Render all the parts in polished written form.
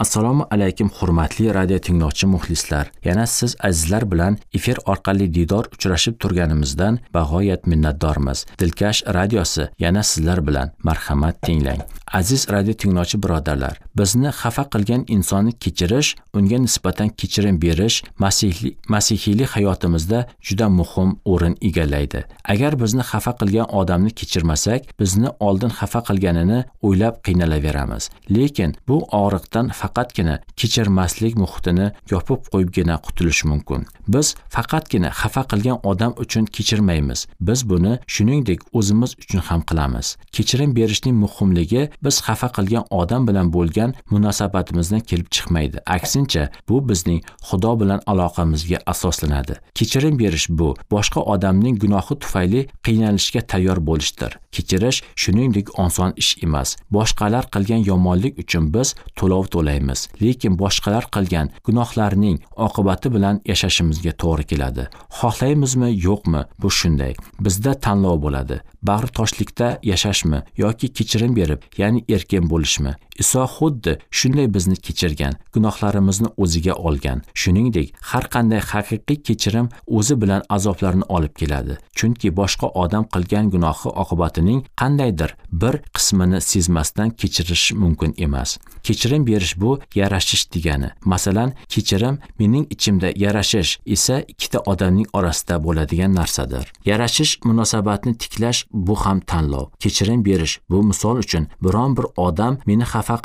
Assalomu alaykum hurmatli radio tinglovchi muxlislar. Yana siz azizlar bilan efir orqali diydor uchrashib turganimizdan bag'oyat minnatdormiz. Dilkash radiosi yana sizlar bilan marhamat tinglang. Aziz radio tinglovchi birodarlar, bizni xafa qilgan insonni kechirish, unga nisbatan kechirim berish masihiylik hayotimizda juda muhim o'rin egallaydi. Agar bizni xafa qilgan odamni kechirmasak, bizni oldin xafa qilganini o'ylab qiynalaveramiz. Lekin bu og'riqdan faqatgina kechirmaslik muhitini yopib qo'yibgina qutulish mumkin. Biz faqatgina xafa qilgan odam uchun kechirmaymiz. Biz buni shuningdek o'zimiz uchun ham qilamiz. Kechirim berishning muhimligi biz xafa qilgan odam bilan bo'lgan munosabatimizdan kelib chiqmaydi. Aksincha, bu bizning Xudo bilan aloqamizga asoslanadi. Kechirim berish bu boshqa odamning gunohi tufayli qiynalishga tayyor bo'lishdir. Kechirish shuningdek oson ish emas. Boshqalar qilgan yomonlik uchun biz to'lov to'laymiz, lekin boshqalar qilgan gunohlarning oqibati bilan yashashimizga to'g'ri keladi. Xohlaymizmi, yo'qmi, bu shunday. Bizda tanlov bo'ladi. Bag'ritoshlikda yashashmi yoki kechirim berib, ya'ni erkin bo'lishmi? Iso xuddi shunday bizni kechirgan, gunohlarimizni o'ziga olgan. Shuningdek, har qanday haqiqiy kechirim o'zi bilan azoblarni olib keladi. Chunki boshqa odam qilgan gunohi oqibatining qandaydir bir qismini sezmasdan kechirish mumkin emas. Kechirim berish bu yarashish degani. Masalan, kechirim mening ichimda yarashish esa ikkita odamning orasida bo'ladigan narsadir. Yarashish munosabatni tiklash bu ham tanlov. Kechirim berish bu misol uchun biron bir odam meni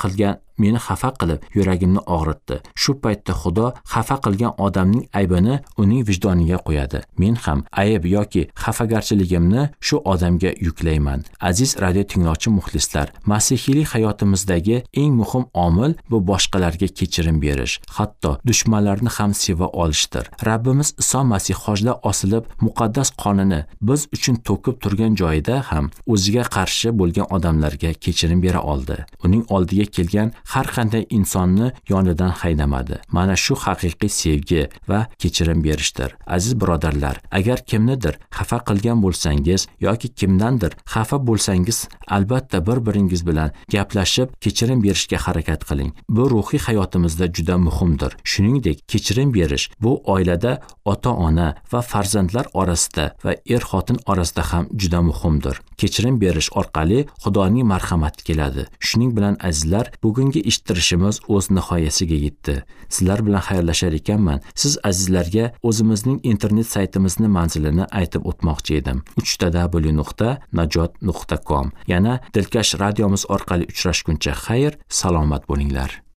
xafa qilib yuragimni og'ritdi. Shu paytda Xudo xafa qilgan odamning aybini uning vijdoniga qo'yadi. Men ham ayb yoki xafagarchiligimni shu odamga yuklayman. Aziz radio tinglovchi muxlislar, masihiylik hayotimizdagi eng muhim omil bu boshqalarga kechirim berish, hatto dushmanlarni ham seva olishdir. Rabbimiz Iso Masih hojda osilib, muqaddas qonini biz uchun to'kib turgan joyida ham o'ziga qarshi bo'lgan odamlarga kechirim bera oldi. Uning oldiga kelgan har qanday insonni yonidan haydamadi. Mana shu haqiqiy sevgi va kechirim berishdir. Aziz birodarlar, agar kimnidir xafa qilgan bo'lsangiz yoki kimdandir xafa bo'lsangiz, albatta bir-biringiz bilan gaplashib kechirim berishga harakat qiling. Bu ruhiy hayotimizda juda muhimdir. Shuningdek, kechirim berish bu oilada ota-ona va farzandlar orasida va er-xotin orasida ham juda muhimdir. Kechirim berish orqali Xudoning marhamati keladi. Shuning bilan azizlar, bugungi eshittirishimiz o'z nihoyasiga yetdi. Sizlar bilan xayrlashar ekanman. Siz azizlarga o'zimizning internet saytimizni manzilini aytib o'tmoqchi edim. www.najot.com. Yana Dilkash radiomiz orqali uchrashguncha xayr, salomat bo'linglar.